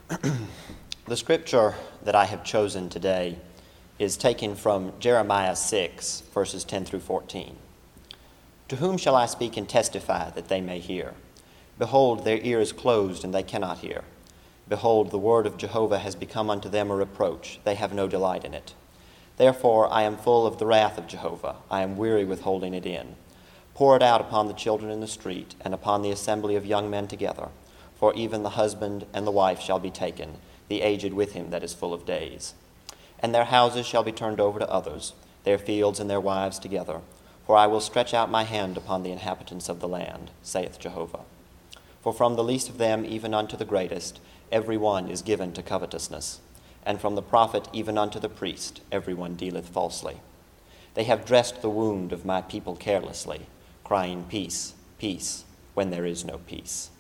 The scripture that I have chosen today is taken from Jeremiah 6, verses 10 through 14. To whom shall I speak and testify that they may hear? Behold, their ear is closed, and they cannot hear. Behold, the word of Jehovah has become unto them a reproach. They have no delight in it. Therefore I am full of the wrath of Jehovah. I am weary with holding it in. Pour it out upon the children in the street, and upon the assembly of young men together. For even the husband and the wife shall be taken, the aged with him that is full of days. And their houses shall be turned over to others, their fields and their wives together. For I will stretch out my hand upon the inhabitants of the land, saith Jehovah. For from the least of them even unto the greatest, every one is given to covetousness. And from the prophet even unto the priest, every one dealeth falsely. They have dressed the wound of my people carelessly, crying, Peace, peace, when there is no peace.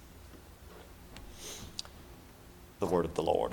The word of the Lord.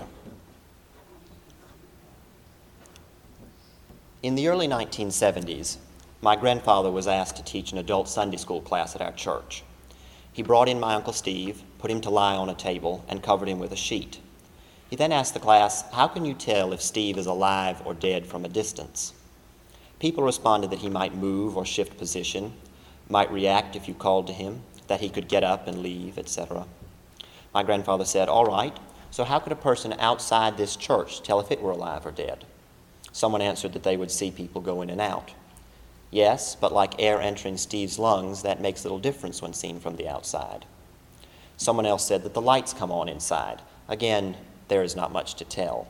In the early 1970s, my grandfather was asked to teach an adult Sunday school class at our church. He brought in my Uncle Steve, put him to lie on a table, and covered him with a sheet. He then asked the class, how can you tell if Steve is alive or dead from a distance? People responded that he might move or shift position, might react if you called to him, that he could get up and leave, etc. My grandfather said, all right, so how could a person outside this church tell if it were alive or dead? Someone answered that they would see people go in and out. Yes, but like air entering Steve's lungs, that makes little difference when seen from the outside. Someone else said that the lights come on inside. Again, there is not much to tell.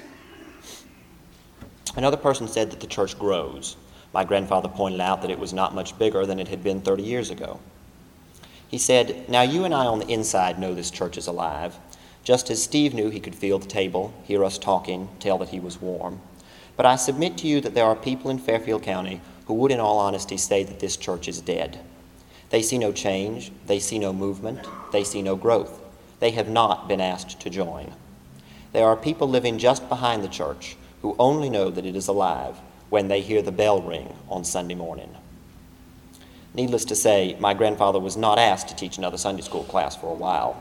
Another person said that the church grows. My grandfather pointed out that it was not much bigger than it had been 30 years ago. He said, now you and I on the inside know this church is alive, just as Steve knew he could feel the table, hear us talking, tell that he was warm. But I submit to you that there are people in Fairfield County who would in all honesty say that this church is dead. They see no change, they see no movement, they see no growth. They have not been asked to join. There are people living just behind the church who only know that it is alive when they hear the bell ring on Sunday morning. Needless to say, my grandfather was not asked to teach another Sunday school class for a while.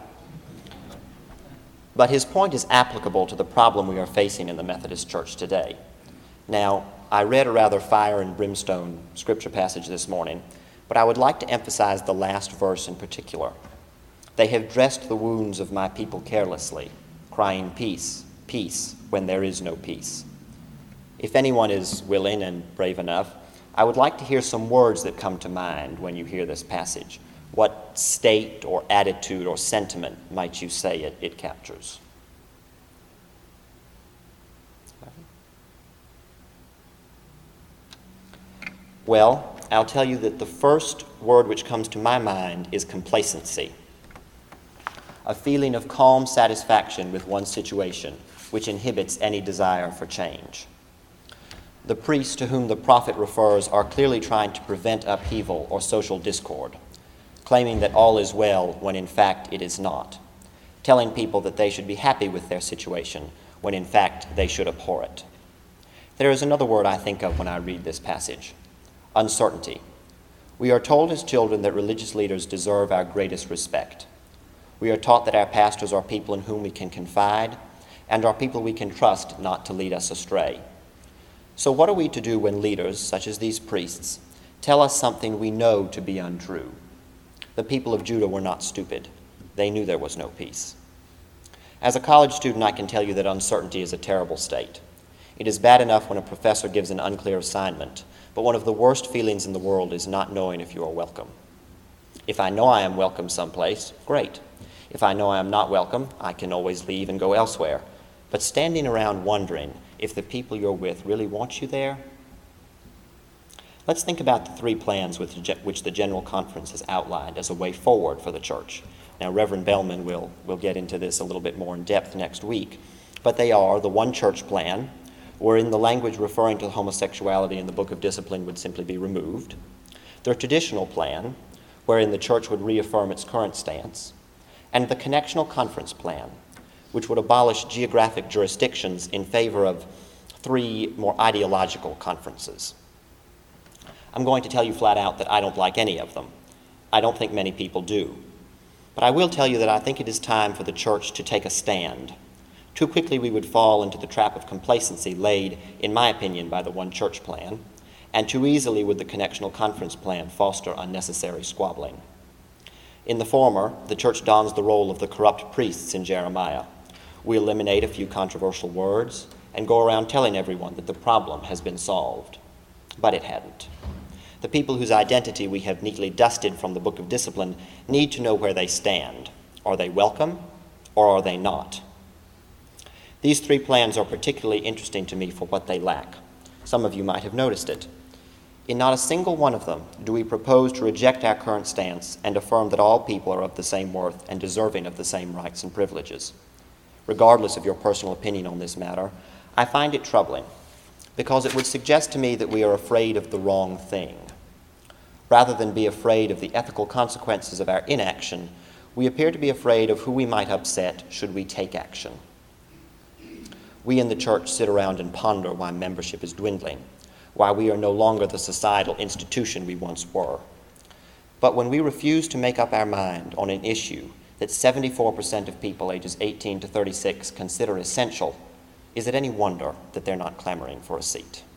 But his point is applicable to the problem we are facing in the Methodist Church today. Now, I read a rather fire and brimstone scripture passage this morning, but I would like to emphasize the last verse in particular. They have dressed the wounds of my people carelessly, crying, Peace, peace, when there is no peace. If anyone is willing and brave enough, I would like to hear some words that come to mind when you hear this passage. What state or attitude or sentiment might you say it captures? Well, I'll tell you that the first word which comes to my mind is complacency. A feeling of calm satisfaction with one's situation, which inhibits any desire for change. The priests to whom the prophet refers are clearly trying to prevent upheaval or social discord, claiming that all is well when in fact it is not, telling people that they should be happy with their situation when in fact they should abhor it. There is another word I think of when I read this passage: uncertainty. We are told as children that religious leaders deserve our greatest respect. We are taught that our pastors are people in whom we can confide and are people we can trust not to lead us astray. So what are we to do when leaders, such as these priests, tell us something we know to be untrue? The people of Judah were not stupid. They knew there was no peace. As a college student, I can tell you that uncertainty is a terrible state. It is bad enough when a professor gives an unclear assignment, but one of the worst feelings in the world is not knowing if you are welcome. If I know I am welcome someplace, great. If I know I am not welcome, I can always leave and go elsewhere. But standing around wondering if the people you're with really want you there? Let's think about the three plans which the General Conference has outlined as a way forward for the church. Now, Reverend Bellman will get into this a little bit more in depth next week, but they are the One Church plan, wherein the language referring to homosexuality in the Book of Discipline would simply be removed, the Traditional plan, wherein the church would reaffirm its current stance, and the Connectional Conference plan, which would abolish geographic jurisdictions in favor of three more ideological conferences. I'm going to tell you flat out that I don't like any of them. I don't think many people do. But I will tell you that I think it is time for the church to take a stand, Too quickly we would fall into the trap of complacency laid, in my opinion, by the One Church plan, and too easily would the Connectional Conference plan foster unnecessary squabbling. In the former, the Church dons the role of the corrupt priests in Jeremiah. We eliminate a few controversial words and go around telling everyone that the problem has been solved. But it hadn't. The people whose identity we have neatly dusted from the Book of Discipline need to know where they stand. Are they welcome, or are they not? These three plans are particularly interesting to me for what they lack. Some of you might have noticed it. In not a single one of them do we propose to reject our current stance and affirm that all people are of the same worth and deserving of the same rights and privileges. Regardless of your personal opinion on this matter, I find it troubling because it would suggest to me that we are afraid of the wrong thing. Rather than be afraid of the ethical consequences of our inaction, we appear to be afraid of who we might upset should we take action. We in the Church sit around and ponder why membership is dwindling, why we are no longer the societal institution we once were. But when we refuse to make up our mind on an issue that 74% of people ages 18 to 36 consider essential, is it any wonder that they're not clamoring for a seat?